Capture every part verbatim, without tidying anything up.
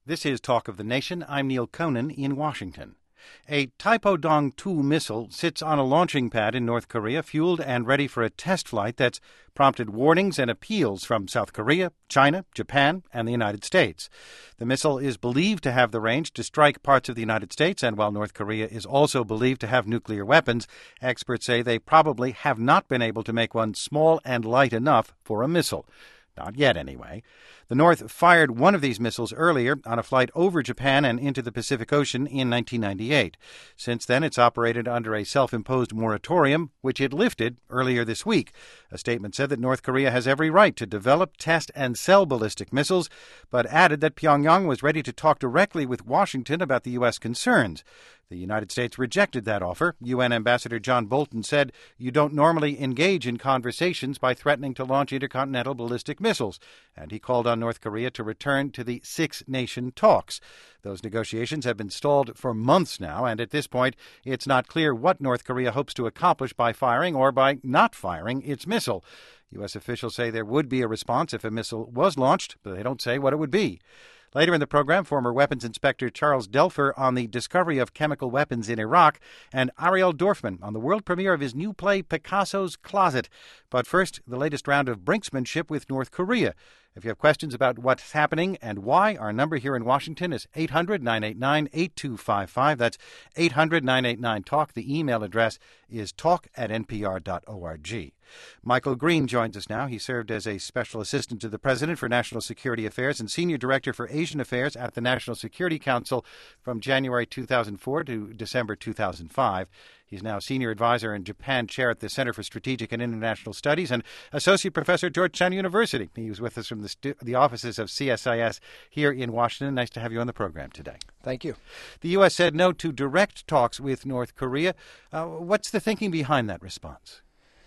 This is Talk of the Nation. I'm Neil Conan in Washington. A Taepodong two missile sits on a launching pad in North Korea, fueled and ready for a test flight that's prompted warnings and appeals from South Korea, China, Japan, and the United States. The missile is believed to have the range to strike parts of the United States, and while North Korea is also believed to have nuclear weapons, experts say they probably have not been able to make one small and light enough for a missile. Not yet, anyway. The North fired one of these missiles earlier on a flight over Japan and into the Pacific Ocean in nineteen ninety-eight. Since then, it's operated under a self-imposed moratorium, which it lifted earlier this week. A statement said that North Korea has every right to develop, test, and sell ballistic missiles, but added that Pyongyang was ready to talk directly with Washington about the U S concerns. The United States rejected that offer. U N Ambassador John Bolton said, "You don't normally engage in conversations by threatening to launch intercontinental ballistic missiles," and he called on North Korea to return to the six-nation talks. Those negotiations have been stalled for months now, and at this point, it's not clear what North Korea hopes to accomplish by firing or by not firing its missile. U S officials say there would be a response if a missile was launched, but they don't say what it would be. Later in the program, former weapons inspector Charles Delfer on the discovery of chemical weapons in Iraq, and Ariel Dorfman on the world premiere of his new play Picasso's Closet. But first, the latest round of brinksmanship with North Korea. If you have questions about what's happening and why, our number here in Washington is eight hundred, nine eight nine, eight two five five. That's eight hundred, nine eight nine, talk. The email address is talk at n p r dot org. Michael Green joins us now. He served as a special assistant to the president for national security affairs and senior director for Asian affairs at the National Security Council from January two thousand four to December two thousand five. He's now senior advisor and Japan chair at the Center for Strategic and International Studies and associate professor at Georgetown University. He was with us from the, stu- the offices of C S I S here in Washington. Nice to have you on the program today. Thank you. The U S said no to direct talks with North Korea. Uh, what's the thinking behind that response?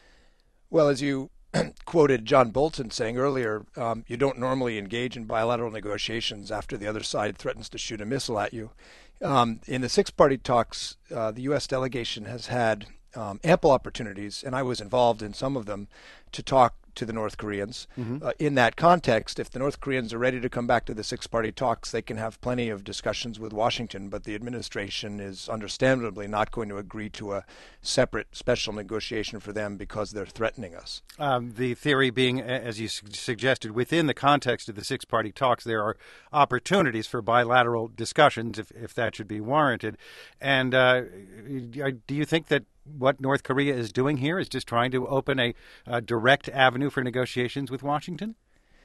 Well, as you quoted John Bolton saying earlier, um, you don't normally engage in bilateral negotiations after the other side threatens to shoot a missile at you. Um, in the six-party talks, uh, the U S delegation has had um, ample opportunities, and I was involved in some of them, to talk to the North Koreans. Mm-hmm. Uh, in that context, if the North Koreans are ready to come back to the six-party talks, they can have plenty of discussions with Washington, but the administration is understandably not going to agree to a separate special negotiation for them because they're threatening us. Um, the theory being, as you su- suggested, within the context of the six-party talks, there are opportunities for bilateral discussions if, if that should be warranted. And uh, do you think that what North Korea is doing here is just trying to open a, a direct avenue for negotiations with Washington?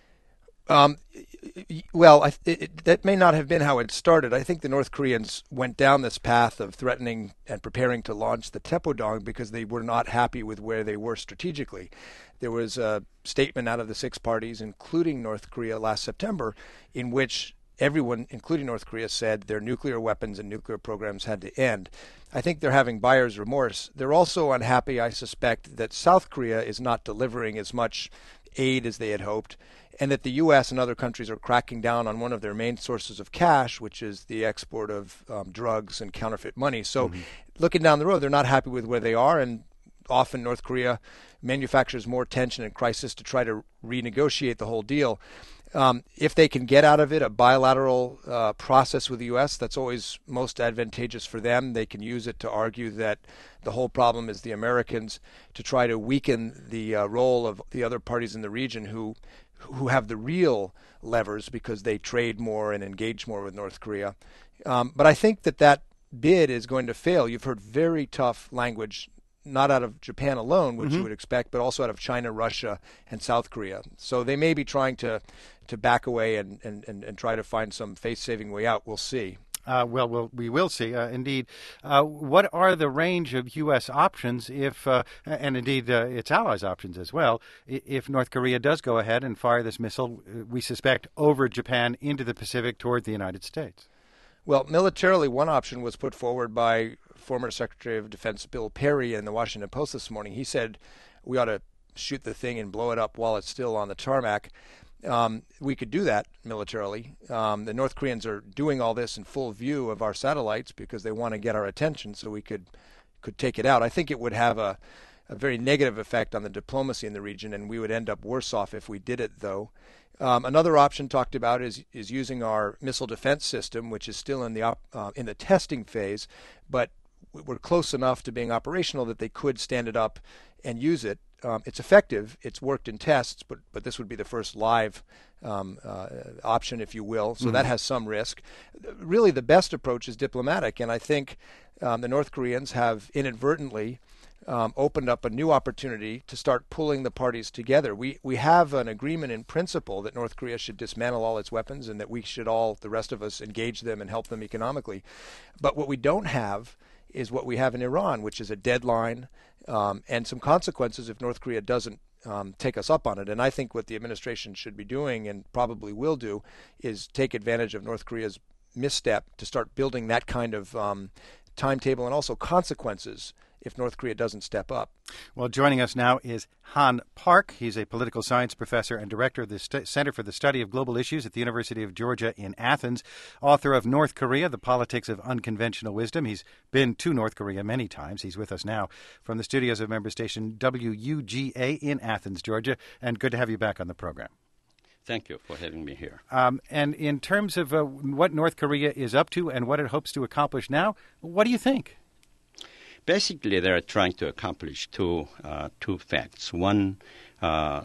Um, well, I, it, that may not have been how it started. I think the North Koreans went down this path of threatening and preparing to launch the Taepodong because they were not happy with where they were strategically. There was a statement out of the six parties, including North Korea, last September, in which everyone, including North Korea, said their nuclear weapons and nuclear programs had to end. I think they're having buyer's remorse. They're also unhappy, I suspect, that South Korea is not delivering as much aid as they had hoped, and that the U S and other countries are cracking down on one of their main sources of cash, which is the export of um, drugs and counterfeit money. So mm-hmm. looking down the road, they're not happy with where they are, and often North Korea manufactures more tension and crisis to try to renegotiate the whole deal. Um, if they can get out of it a bilateral uh, process with the U S, that's always most advantageous for them. They can use it to argue that the whole problem is the Americans, to try to weaken the uh, role of the other parties in the region who who have the real levers because they trade more and engage more with North Korea. Um, but I think that that bid is going to fail. You've heard very tough language, not out of Japan alone, which mm-hmm. you would expect, but also out of China, Russia, and South Korea. So they may be trying to, to back away and, and, and, and try to find some face-saving way out. We'll see. Uh, well, well, we will see, uh, indeed. Uh, what are the range of U S options if, uh, and indeed uh, its allies' options as well, if North Korea does go ahead and fire this missile, we suspect, over Japan into the Pacific toward the United States? Well, militarily, one option was put forward by former Secretary of Defense Bill Perry in the Washington Post this morning. He said we ought to shoot the thing and blow it up while it's still on the tarmac. Um, we could do that militarily. Um, the North Koreans are doing all this in full view of our satellites because they want to get our attention so we could could take it out. I think it would have a a very negative effect on the diplomacy in the region, and we would end up worse off if we did it, though. Um, another option talked about is is using our missile defense system, which is still in the op, uh, in the testing phase, but we're close enough to being operational that they could stand it up and use it. Um, it's effective. It's worked in tests, but but this would be the first live um, uh, option, if you will. So mm-hmm. that has some risk. Really, the best approach is diplomatic, and I think um, the North Koreans have inadvertently Um, opened up a new opportunity to start pulling the parties together. We we have an agreement in principle that North Korea should dismantle all its weapons and that we should all, the rest of us, engage them and help them economically. But what we don't have is what we have in Iran, which is a deadline um, and some consequences if North Korea doesn't um, take us up on it. And I think what the administration should be doing, and probably will do, is take advantage of North Korea's misstep to start building that kind of um, timetable and also consequences if North Korea doesn't step up. Well, joining us now is Han Park. He's a political science professor and director of the St- Center for the Study of Global Issues at the University of Georgia in Athens, author of North Korea, The Politics of Unconventional Wisdom. He's been to North Korea many times. He's with us now from the studios of member station W U G A in Athens, Georgia, and good to have you back on the program. Thank you for having me here. Um, and in terms of uh, what North Korea is up to and what it hopes to accomplish now, what do you think? Basically, they're trying to accomplish two uh, two facts. One, uh,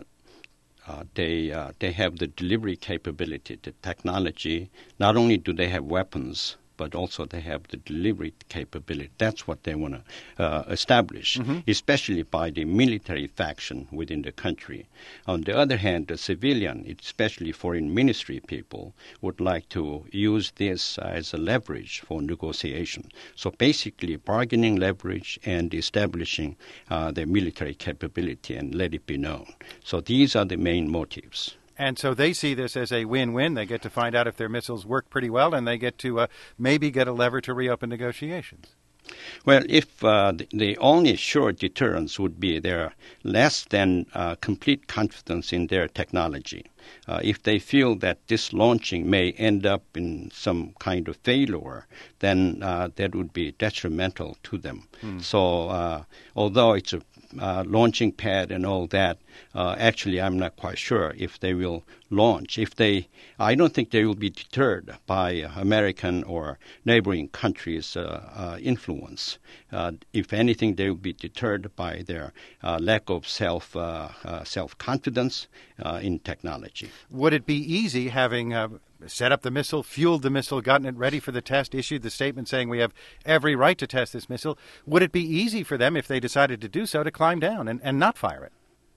uh, they uh, they have the delivery capability, the technology. Not only do they have weapons, but also they have the delivery capability. That's what they want to uh, establish, mm-hmm. especially by the military faction within the country. On the other hand, the civilian, especially foreign ministry people, would like to use this as a leverage for negotiation. So basically bargaining leverage and establishing uh, their military capability and let it be known. So these are the main motives. And so they see this as a win-win. They get to find out if their missiles work pretty well, and they get to uh, maybe get a lever to reopen negotiations. Well, if uh, the, the only sure deterrence would be their less than uh, complete confidence in their technology. Uh, if they feel that this launching may end up in some kind of failure, then uh, that would be detrimental to them. Hmm. So uh, although it's a Uh, launching pad and all that, uh, actually I'm not quite sure if they will launch. If they, I don't think they will be deterred by American or neighboring countries' uh, uh, influence. Uh, if anything, they will be deterred by their uh, lack of self uh, uh, self-confidence uh, in technology. Would it be easy having uh, set up the missile, fueled the missile, gotten it ready for the test, issued the statement saying we have every right to test this missile? Would it be easy for them, if they decided to do so, to climb down and, and not fire it?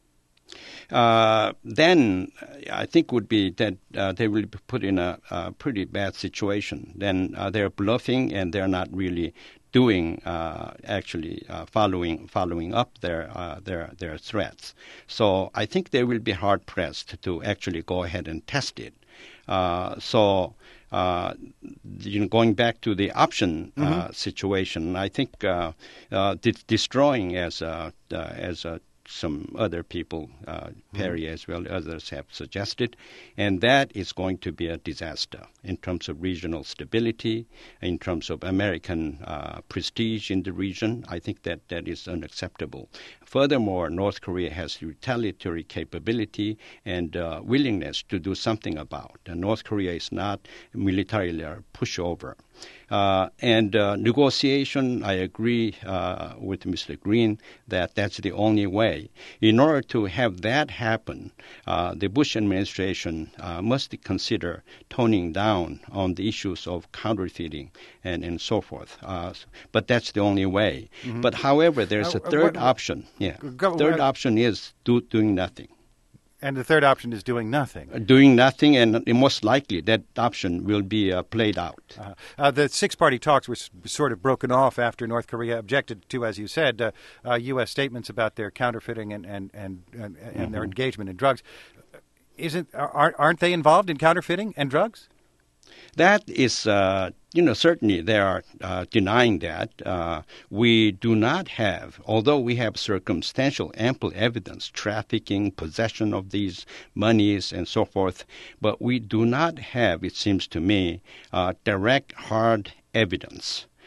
Uh, then I think would be that uh, they will be put in a, a pretty bad situation. Then uh, they're bluffing and they're not really doing uh, actually uh, following following up their uh, their their threats. So I think they will be hard pressed to actually go ahead and test it. Uh, so. Uh, you know, going back to the option uh, mm-hmm. situation, I think uh, uh, de- destroying as a, uh, as a some other people, uh, Perry mm-hmm. as well, others have suggested, and that is going to be a disaster in terms of regional stability, in terms of American uh, prestige in the region. I think that that is unacceptable. Furthermore, North Korea has retaliatory capability and uh, willingness to do something about. And North Korea is not militarily a pushover. Uh, and uh, negotiation, I agree uh, with Mister Green that that's the only way. In order to have that happen, uh, the Bush administration uh, must consider toning down on the issues of counterfeiting and, and so forth. Uh, but that's the only way. Mm-hmm. But however, there's uh, a third what, option. Yeah, go, third what, option is do, doing nothing. And the third option is doing nothing. Uh, doing nothing, and most likely that option will be uh, played out. Uh, uh, the six-party talks were s- sort of broken off after North Korea objected to, as you said, uh, uh, U S statements about their counterfeiting and and and, and, and mm-hmm. their engagement in drugs. Isn't aren't aren't they involved in counterfeiting and drugs? That is, uh, you know, certainly they are uh, denying that. Uh, we do not have, although we have circumstantial ample evidence, trafficking, possession of these monies and so forth, but we do not have, it seems to me, uh, direct hard evidence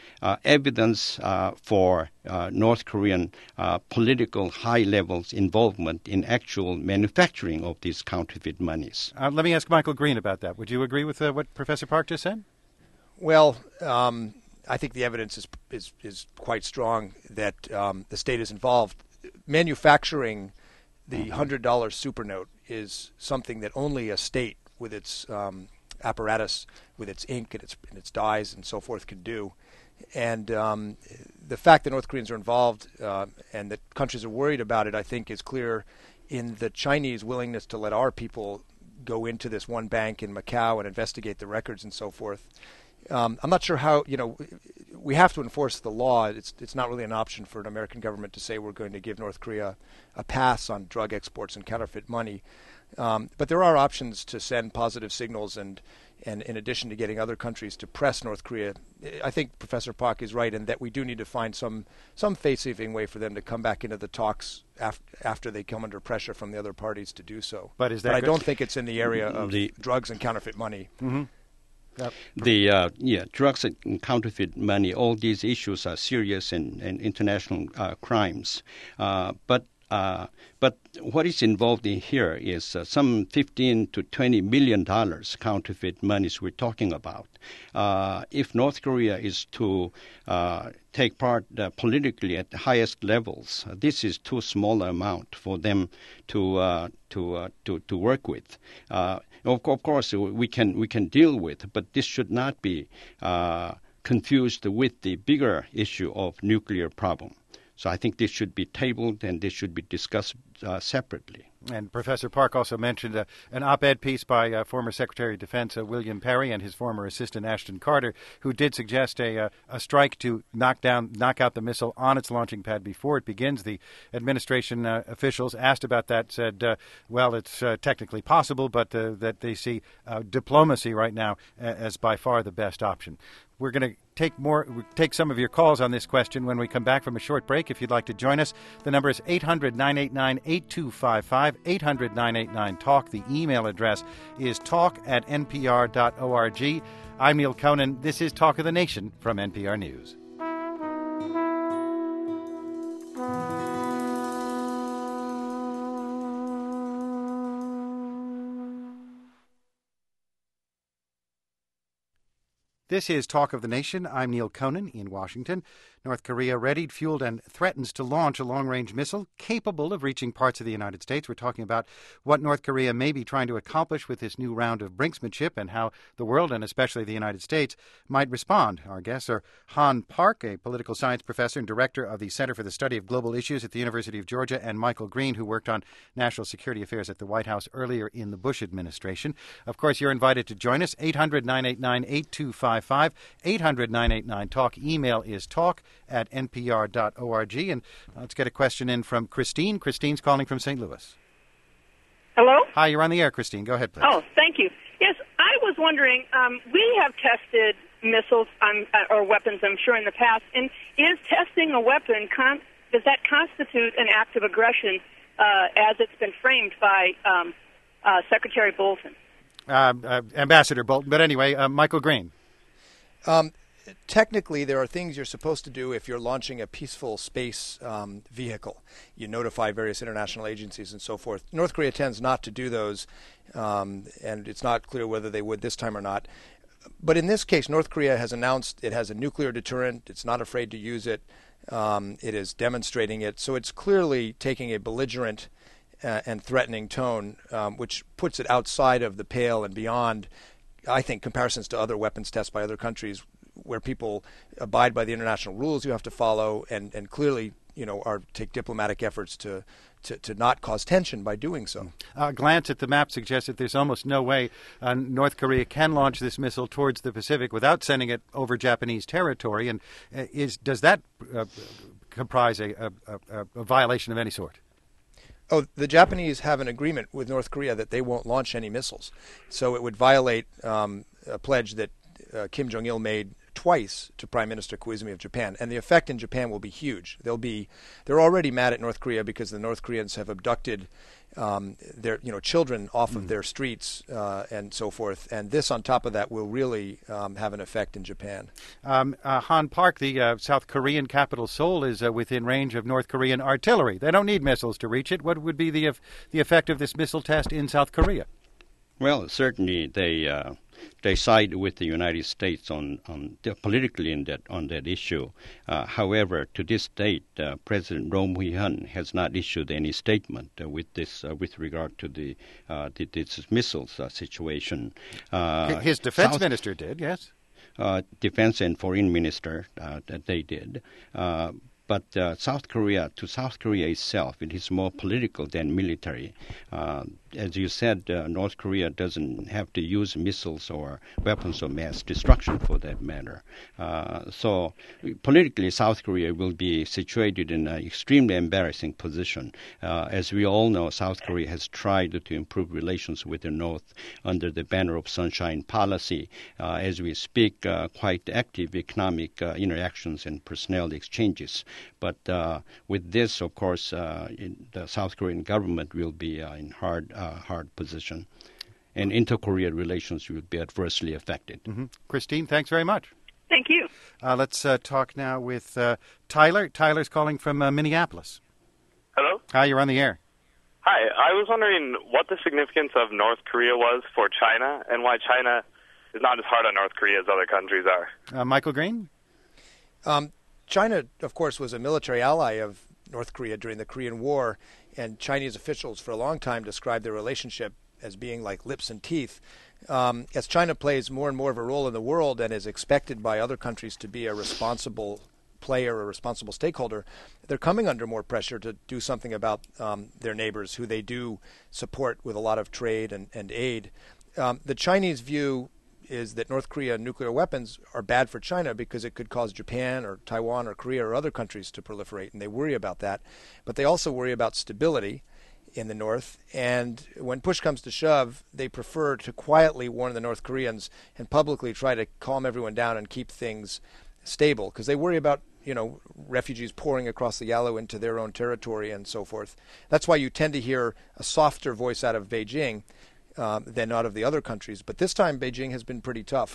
uh, evidence uh, for uh, North Korean uh, political high levels involvement in actual manufacturing of these counterfeit monies. Uh, let me ask Michael Green about that. Would you agree with uh, what Professor Park just said? Well, um, I think the evidence is is, is quite strong that um, the state is involved. Manufacturing the one hundred dollar super note is something that only a state with its um, apparatus, with its ink and its, and its dyes and so forth can do. And um, the fact that North Koreans are involved uh, and that countries are worried about it, I think, is clear in the Chinese willingness to let our people go into this one bank in Macau and investigate the records and so forth. Um, I'm not sure how, you know, we have to enforce the law. It's it's not really an option for an American government to say we're going to give North Korea a pass on drug exports and counterfeit money. Um, but there are options to send positive signals, and, and in addition to getting other countries to press North Korea, I think Professor Park is right in that we do need to find some some face-saving way for them to come back into the talks after, after they come under pressure from the other parties to do so. But is that but I good? don't think it's in the area of The- drugs and counterfeit money. Mm-hmm. Yep. The uh, yeah, drugs and counterfeit money, all these issues are serious and, and international uh, crimes. Uh, but uh, but what is involved in here is uh, some fifteen to twenty million dollars counterfeit monies we're talking about. Uh, if North Korea is to uh, take part uh, politically at the highest levels, uh, this is too small an amount for them to uh, to uh, to to work with. Uh, Of, of course, we can we can deal with, but this should not be uh, confused with the bigger issue of nuclear problem. So I think this should be tabled and this should be discussed uh, separately. And Professor Park also mentioned uh, an op-ed piece by uh, former Secretary of Defense uh, William Perry and his former assistant Ashton Carter, who did suggest a uh, a strike to knock down, knock out the missile on its launching pad before it begins. The administration uh, officials asked about that, said, uh, well, it's uh, technically possible, but uh, that they see uh, diplomacy right now as by far the best option. We're going to take more, take some of your calls on this question when we come back from a short break. If you'd like to join us, the number is eight hundred, nine eight nine, eight two five five, eight hundred, nine eight nine, talk. The email address is talk at n p r dot org. I'm Neil Conan. This is Talk of the Nation from N P R News. This is Talk of the Nation. I'm Neil Conan in Washington. North Korea readied, fueled, and threatens to launch a long-range missile capable of reaching parts of the United States. We're talking about what North Korea may be trying to accomplish with this new round of brinksmanship and how the world, and especially the United States, might respond. Our guests are Han Park, a political science professor and director of the Center for the Study of Global Issues at the University of Georgia, and Michael Green, who worked on national security affairs at the White House earlier in the Bush administration. Of course, you're invited to join us. eight hundred, nine eight nine, eight two five five, eight hundred, nine eight nine, talk. Email is talk at n p r dot org. And let's get a question in from Christine. Christine's calling from Saint Louis. Hello? Hi, you're on the air, Christine. Go ahead, please. Oh, thank you. Yes, I was wondering, um, we have tested missiles um, or weapons, I'm sure, in the past. And is testing a weapon, con- does that constitute an act of aggression uh, as it's been framed by um, uh, Secretary Bolton? Uh, uh, Ambassador Bolton. But anyway, uh, Michael Green. Um, technically, there are things you're supposed to do if you're launching a peaceful space um, vehicle. You notify various international agencies and so forth. North Korea tends not to do those, um, and it's not clear whether they would this time or not. But in this case, North Korea has announced it has a nuclear deterrent. It's not afraid to use it. Um, it is demonstrating it. So it's clearly taking a belligerent uh, and threatening tone, um, which puts it outside of the pale and beyond, I think, comparisons to other weapons tests by other countries where people abide by the international rules you have to follow and, and clearly, you know, are take diplomatic efforts to, to, to not cause tension by doing so. A glance at the map suggests that there's almost no way uh, North Korea can launch this missile towards the Pacific without sending it over Japanese territory. And uh, is does that uh, comprise a, a, a, a violation of any sort? Oh, the Japanese have an agreement with North Korea that they won't launch any missiles. So it would violate um, a pledge that uh, Kim Jong-il made twice to Prime Minister Koizumi of Japan, and the effect in Japan will be huge. They'll be, they're already mad at North Korea because the North Koreans have abducted um, their, you know, children off mm. of their streets uh, and so forth. And this, on top of that, will really um, have an effect in Japan. Um, uh, Han Park, the uh, South Korean capital Seoul, is uh, within range of North Korean artillery. They don't need missiles to reach it. What would be the the effect of this missile test in South Korea? Well, certainly they uh, they side with the United States on, on politically in that on that issue. Uh, however, to this date, uh, President Roh Moo-hyun has not issued any statement uh, with this uh, with regard to the uh, the, this missiles uh, situation. Uh, His defense South, minister did, yes. Uh, defense and foreign minister uh, that they did. Uh, But uh, South Korea, to South Korea itself, it is more political than military. Uh, as you said, uh, North Korea doesn't have to use missiles or weapons of mass destruction for that matter. Uh, so politically, South Korea will be situated in an extremely embarrassing position. Uh, as we all know, South Korea has tried to improve relations with the North under the banner of Sunshine Policy. Uh, as we speak, uh, quite active economic uh, interactions and personnel exchanges. But uh, with this, of course, uh, in the South Korean government will be uh, in hard, uh, hard position, and inter-Korea relations will be adversely affected. Mm-hmm. Christine, thanks very much. Thank you. Uh, let's uh, talk now with uh, Tyler. Tyler's calling from uh, Minneapolis. Hello. Hi, you're on the air. Hi. I was wondering what the significance of North Korea was for China and why China is not as hard on North Korea as other countries are. Uh, Michael Green? Um, China, of course, was a military ally of North Korea during the Korean War, and Chinese officials for a long time described their relationship as being like lips and teeth. Um, as China plays more and more of a role in the world and is expected by other countries to be a responsible player, a responsible stakeholder, they're coming under more pressure to do something about um, their neighbors, who they do support with a lot of trade and, and aid. Um, the Chinese view is that North Korea nuclear weapons are bad for China because it could cause Japan or Taiwan or Korea or other countries to proliferate, and they worry about that. But they also worry about stability in the North, and when push comes to shove, they prefer to quietly warn the North Koreans and publicly try to calm everyone down and keep things stable, because they worry about, you know, refugees pouring across the Yalu into their own territory and so forth. That's why you tend to hear a softer voice out of Beijing Um, than out of the other countries. But this time, Beijing has been pretty tough.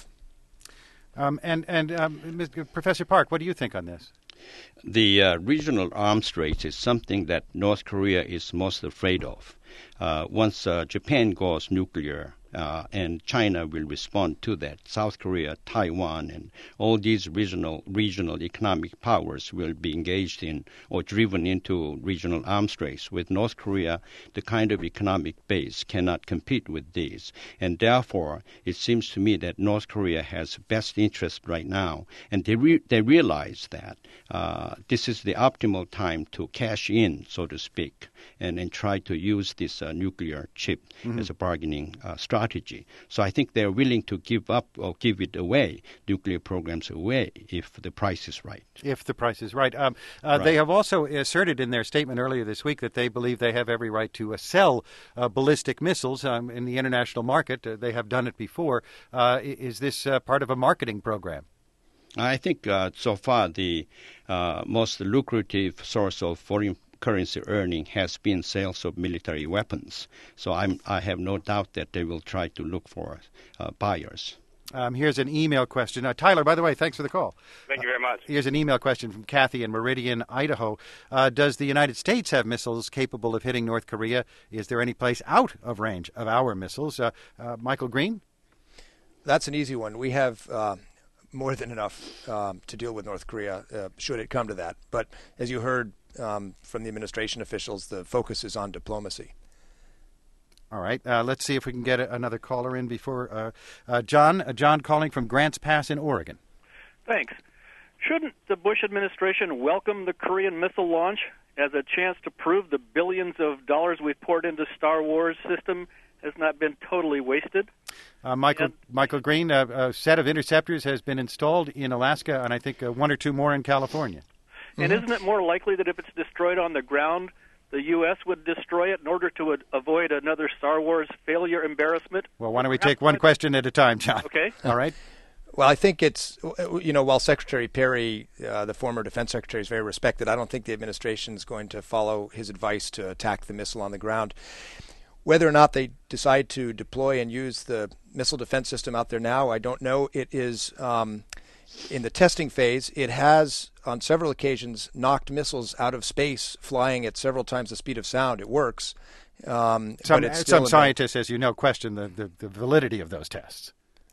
Um, and and um, Professor Park, what do you think on this? The uh, regional arms race is something that North Korea is most afraid of. Uh, once uh, Japan goes nuclear, uh, and China will respond to that, South Korea, Taiwan, and all these regional regional economic powers will be engaged in or driven into regional arms race. With North Korea, the kind of economic base cannot compete with these. And therefore, it seems to me that North Korea has best interest right now, and they, re- they realize that uh, this is the optimal time to cash in, so to speak, and, and try to use this uh, nuclear chip mm-hmm. as a bargaining uh, strategy. So I think they're willing to give up or give it away, nuclear programs away, if the price is right. If the price is right. Um, uh, right. They have also asserted in their statement earlier this week that they believe they have every right to uh, sell uh, ballistic missiles um, in the international market. Uh, they have done it before. Uh, is this uh, part of a marketing program? I think uh, so far the uh, most lucrative source of foreign currency earning has been sales of military weapons. So I'm, I have no doubt that they will try to look for uh, buyers. Um, here's an email question. Uh, Tyler, by the way, thanks for the call. Thank you very much. Uh, here's an email question from Kathy in Meridian, Idaho. Uh, does the United States have missiles capable of hitting North Korea? Is there any place out of range of our missiles? Uh, uh, Michael Green? That's an easy one. We have uh, more than enough um, to deal with North Korea, uh, should it come to that. But as you heard um, from the administration officials, the focus is on diplomacy. All right. Uh, let's see if we can get a, another caller in before uh, uh, John. Uh, John calling from Grants Pass in Oregon. Thanks. Shouldn't the Bush administration welcome the Korean missile launch as a chance to prove the billions of dollars we've poured into Star Wars system has not been totally wasted? Uh, Michael and, Michael Green, uh, a set of interceptors has been installed in Alaska, and I think uh, one or two more in California. And mm-hmm. isn't it more likely that if it's destroyed on the ground, the U S would destroy it in order to ad- avoid another Star Wars failure embarrassment? Well, why don't we take one question at a time, John? Okay. All right. Well, I think it's, you know, while Secretary Perry, uh, the former defense secretary, is very respected, I don't think the administration is going to follow his advice to attack the missile on the ground. Whether or not they decide to deploy and use the missile defense system out there now, I don't know. It is um, in the testing phase. It has, on several occasions, knocked missiles out of space, flying at several times the speed of sound. It works. Um, some but it's some scientists, as you know, question the, the, the validity of those tests.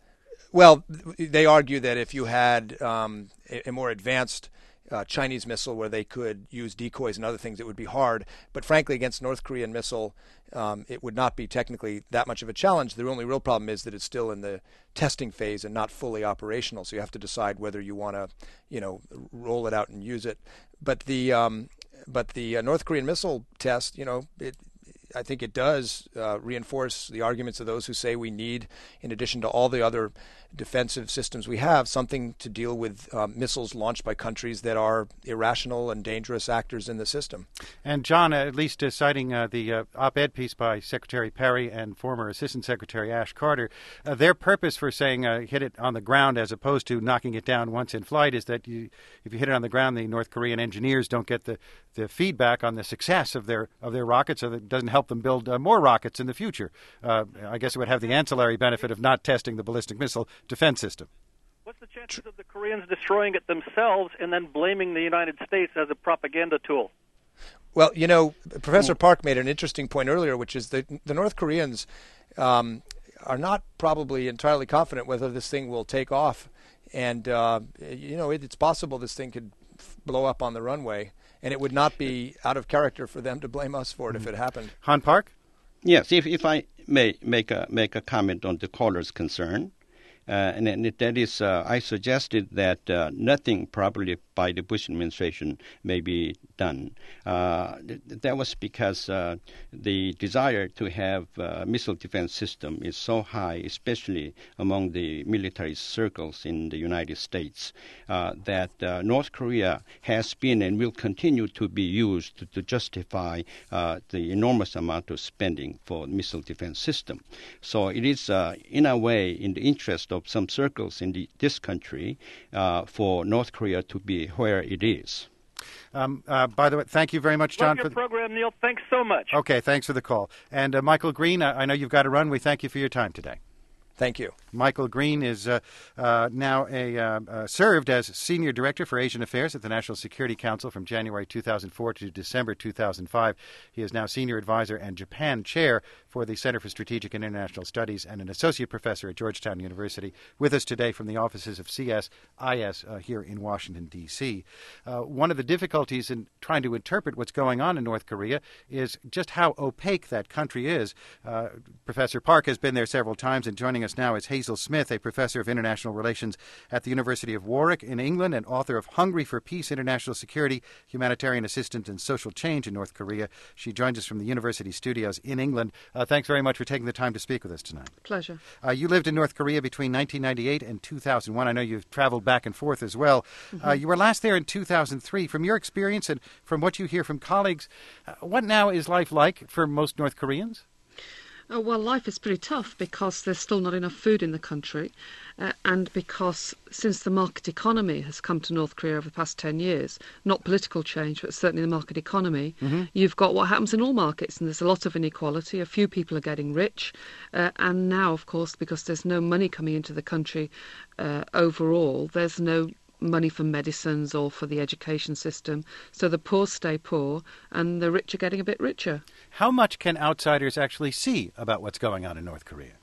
Well, they argue that if you had um, a, a more advanced uh, Chinese missile where they could use decoys and other things, it would be hard. But frankly, against North Korean missile, um, it would not be technically that much of a challenge. The only real problem is that it's still in the testing phase and not fully operational. So you have to decide whether you want to, you know, roll it out and use it. But the um, but the uh, North Korean missile test, you know, it. I think it does uh, reinforce the arguments of those who say we need, in addition to all the other defensive systems we have, something to deal with um, missiles launched by countries that are irrational and dangerous actors in the system. And John, at least uh, citing uh, the uh, op-ed piece by Secretary Perry and former Assistant Secretary Ash Carter, uh, their purpose for saying uh, hit it on the ground as opposed to knocking it down once in flight is that you, if you hit it on the ground, the North Korean engineers don't get the, the feedback on the success of their of their rockets, so that it doesn't help them build uh, more rockets in the future. Uh, I guess it would have the ancillary benefit of not testing the ballistic missile defense system. What's the chances of the Koreans destroying it themselves and then blaming the United States as a propaganda tool? Well, you know, Professor Park made an interesting point earlier, which is that the North Koreans um, are not probably entirely confident whether this thing will take off. And, uh, you know, it, it's possible this thing could blow up on the runway. And it would not be out of character for them to blame us for it if it happened. Han Park? Yes, if, if I may make a, make a comment on the caller's concern. Uh, and, and that is, uh, I suggested that uh, nothing probably by the Bush administration may be done. Uh, th- that was because uh, the desire to have a missile defense system is so high, especially among the military circles in the United States, uh, that uh, North Korea has been and will continue to be used to, to justify uh, the enormous amount of spending for missile defense system. So it is, uh, in a way, in the interest of some circles in the, this country uh, for North Korea to be where it is. Um, uh, by the way, thank you very much, John. Love your for program, Neil. Thanks so much. Okay, thanks for the call. And uh, Michael Green, I, I know you've got to run. We thank you for your time today. Thank you. Michael Green is uh, uh, now a uh, uh, served as Senior Director for Asian Affairs at the National Security Council from January two thousand four to December two thousand five. He is now Senior Advisor and Japan Chair for the Center for Strategic and International Studies and an Associate Professor at Georgetown University. With us today from the offices of C S I S uh, here in Washington, D C Uh, one of the difficulties in trying to interpret what's going on in North Korea is just how opaque that country is. Uh, Professor Park has been there several times, and joining us now is Hazel Smith, a professor of international relations at the University of Warwick in England and author of Hungry for Peace, International Security, Humanitarian Assistance and Social Change in North Korea. She joins us from the university studios in England. Uh, thanks very much for taking the time to speak with us tonight. Pleasure. Uh, you lived in North Korea between nineteen ninety-eight and two thousand one. I know you've traveled back and forth as well. Mm-hmm. Uh, you were last there in two thousand three. From your experience and from what you hear from colleagues, uh, what now is life like for most North Koreans? Oh, well, life is pretty tough because there's still not enough food in the country uh, and because since the market economy has come to North Korea over the past ten years, not political change, but certainly the market economy, mm-hmm. you've got what happens in all markets, and there's a lot of inequality. A few people are getting rich. Uh, and now, of course, because there's no money coming into the country uh, overall, there's no money for medicines or for the education system. So the poor stay poor and the rich are getting a bit richer. How much can outsiders actually see about what's going on in North Korea?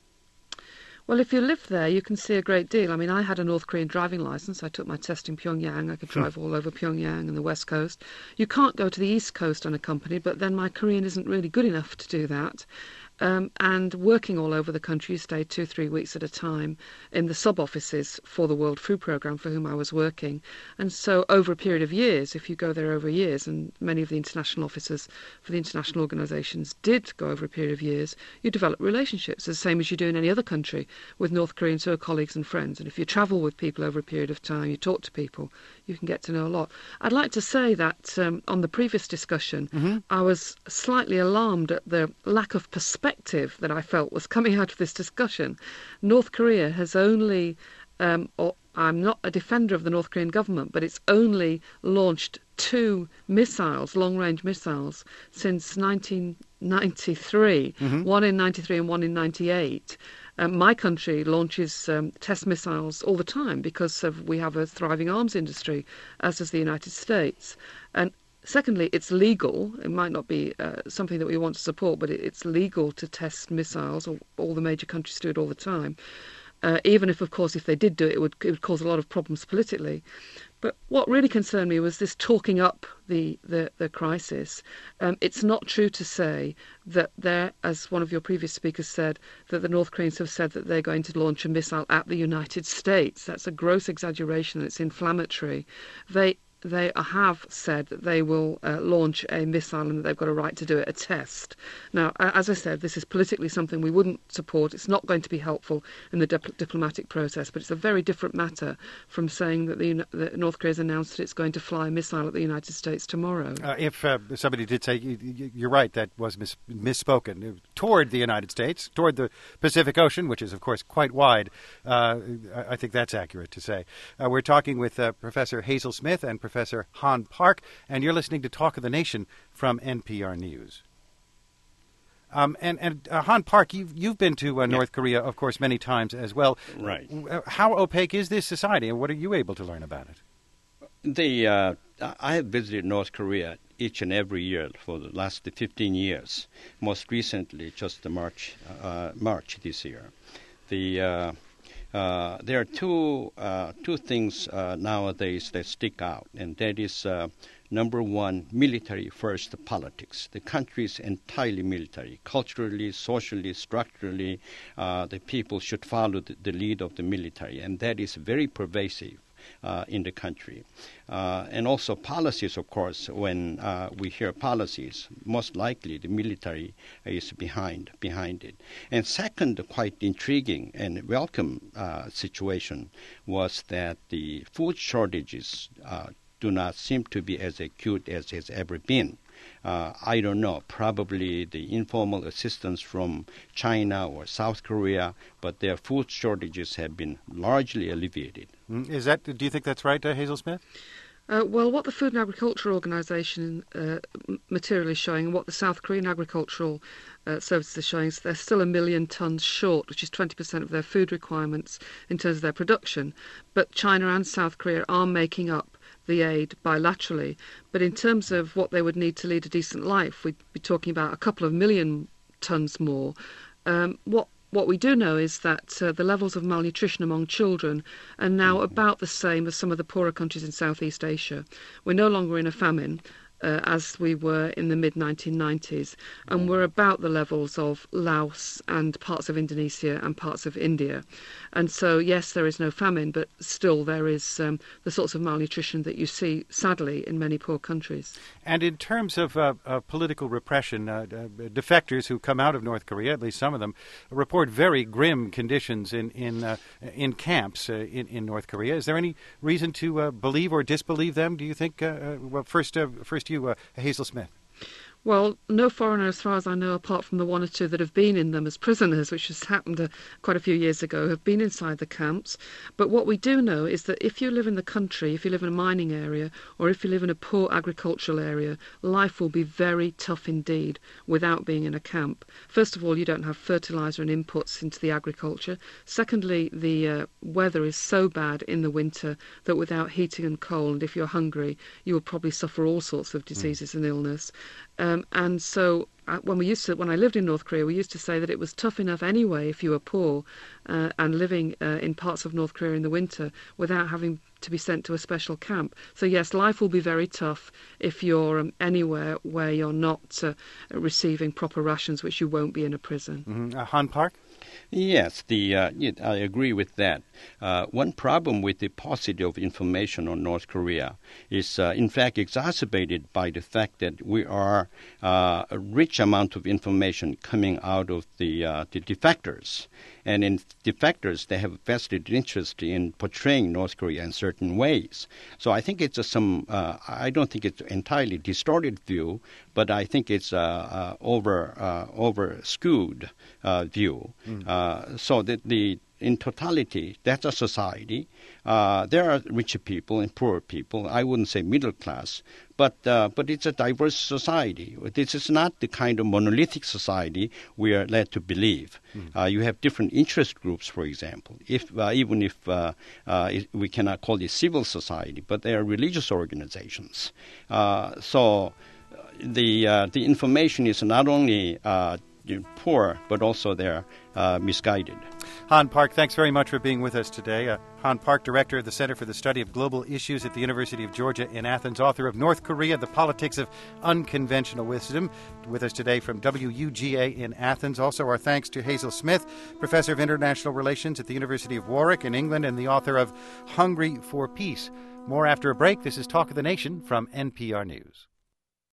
Well, if you live there, you can see a great deal. I mean, I had a North Korean driving license. I took my test in Pyongyang. I could drive all over Pyongyang and the West Coast. You can't go to the East Coast unaccompanied, but then my Korean isn't really good enough to do that. Um, and working all over the country, you stay two, three weeks at a time in the sub-offices for the World Food Programme for whom I was working. And so over a period of years, if you go there over years, and many of the international officers for the international organisations did go over a period of years, you develop relationships, the same as you do in any other country, with North Koreans who are colleagues and friends. And if you travel with people over a period of time, you talk to people, you can get to know a lot. I'd like to say that um, on the previous discussion, mm-hmm. I was slightly alarmed at the lack of perspective that I felt was coming out of this discussion. North Korea has only um, or I'm not a defender of the North Korean government, but it's only launched two missiles, long-range missiles, since nineteen ninety-three, mm-hmm. one in ninety-three and one in ninety-eight. Um, my country launches um, test missiles all the time because of, we have a thriving arms industry, as does the United States. And secondly, it's legal. It might not be uh, something that we want to support, but it, it's legal to test missiles. Or all the major countries do it all the time. Uh, even if, of course, if they did do it, it would, it would cause a lot of problems politically. But what really concerned me was this talking up the, the, the crisis. Um, it's not true to say that there, as one of your previous speakers said, that the North Koreans have said that they're going to launch a missile at the United States. That's a gross exaggeration and it's inflammatory. They They have said that they will uh, launch a missile and that they've got a right to do it, a test. Now, as I said, this is politically something we wouldn't support. It's not going to be helpful in the dip- diplomatic process, but it's a very different matter from saying that, the, that North Korea has announced that it's going to fly a missile at the United States tomorrow. Uh, if uh, somebody did say, you're right, that was mis- misspoken, toward the United States, toward the Pacific Ocean, which is, of course, quite wide, uh, I think that's accurate to say. Uh, we're talking with uh, Professor Hazel Smith and Professor Han Park, and you're listening to Talk of the Nation from N P R News. Um, and and uh, Han Park, you've, you've been to uh, North yeah. Korea, of course, many times as well. Right. How opaque is this society, and what are you able to learn about it? The uh, I have visited North Korea each and every year for the last fifteen years. Most recently, just March, uh, March this year. The uh, Uh, there are two uh, two things uh, nowadays that stick out, and that is uh, number one, military first politics. The country is entirely military, culturally, socially, structurally. Uh, the people should follow the, the lead of the military, and that is very pervasive uh, in the country. Uh, and also policies, of course, when uh, we hear policies, most likely the military is behind behind it. And second, quite intriguing and welcome uh, situation was that the food shortages uh, do not seem to be as acute as has ever been. Uh, I don't know, probably the informal assistance from China or South Korea, but their food shortages have been largely alleviated. Is that? Do you think that's right, uh, Hazel Smith? Uh, well, what the Food and Agriculture Organization uh, material is showing and what the South Korean agricultural uh, services are showing is they're still a million tonnes short, which is twenty percent of their food requirements in terms of their production. But China and South Korea are making up the aid bilaterally. But in terms of what they would need to lead a decent life, we'd be talking about a couple of million tonnes more. Um, what What we do know is that uh, the levels of malnutrition among children are now about the same as some of the poorer countries in Southeast Asia. We're no longer in a famine, uh, as we were in the mid nineteen nineties, and we're about the levels of Laos and parts of Indonesia and parts of India. And so, yes, there is no famine, but still there is um, the sorts of malnutrition that you see, sadly, in many poor countries. And in terms of uh, uh, political repression, uh, uh, defectors who come out of North Korea, at least some of them, report very grim conditions in in, uh, in camps uh, in, in North Korea. Is there any reason to uh, believe or disbelieve them, do you think? Uh, uh, well, first, uh, first you, uh, Hazel Smith. Well, no foreigner, as far as I know, apart from the one or two that have been in them as prisoners, which has happened uh, quite a few years ago, have been inside the camps. But what we do know is that if you live in the country, if you live in a mining area, or if you live in a poor agricultural area, life will be very tough indeed without being in a camp. First of all, you don't have fertiliser and inputs into the agriculture. Secondly, the uh, weather is so bad in the winter that without heating and cold, if you're hungry, you will probably suffer all sorts of diseases mm. and illness. Um, and so uh, when we used to, when I lived in North Korea, we used to say that it was tough enough anyway if you were poor uh, and living uh, in parts of North Korea in the winter without having to be sent to a special camp. So yes, life will be very tough if you're um, anywhere where you're not uh, receiving proper rations, which you won't be in a prison. Mm-hmm. Uh, Han Park? Yes, the uh, I agree with that. Uh, one problem with the paucity of information on North Korea is, uh, in fact, exacerbated by the fact that we are uh, a rich amount of information coming out of the, uh, the defectors. And in defectors, they have a vested interest in portraying North Korea in certain ways. So I think it's a, some, uh, I don't think it's an entirely distorted view, but I think it's a, a over, uh, over skewed uh, view. Mm. Uh, so that the in totality, that's a society. Uh, there are richer people and poorer people. I wouldn't say middle class, but uh, but it's a diverse society. This is not the kind of monolithic society we are led to believe. Mm. Uh, you have different interest groups, for example. If uh, even if uh, uh, it, we cannot call it civil society, but they are religious organizations. Uh, so the uh, the information is not only uh, poor, but also they're uh, misguided. Han Park, thanks very much for being with us today. Uh, Han Park, director of the Center for the Study of Global Issues at the University of Georgia in Athens, author of North Korea, The Politics of Unconventional Wisdom, with us today from W U G A in Athens. Also, our thanks to Hazel Smith, professor of international relations at the University of Warwick in England and the author of Hungry for Peace. More after a break. This is Talk of the Nation from N P R News.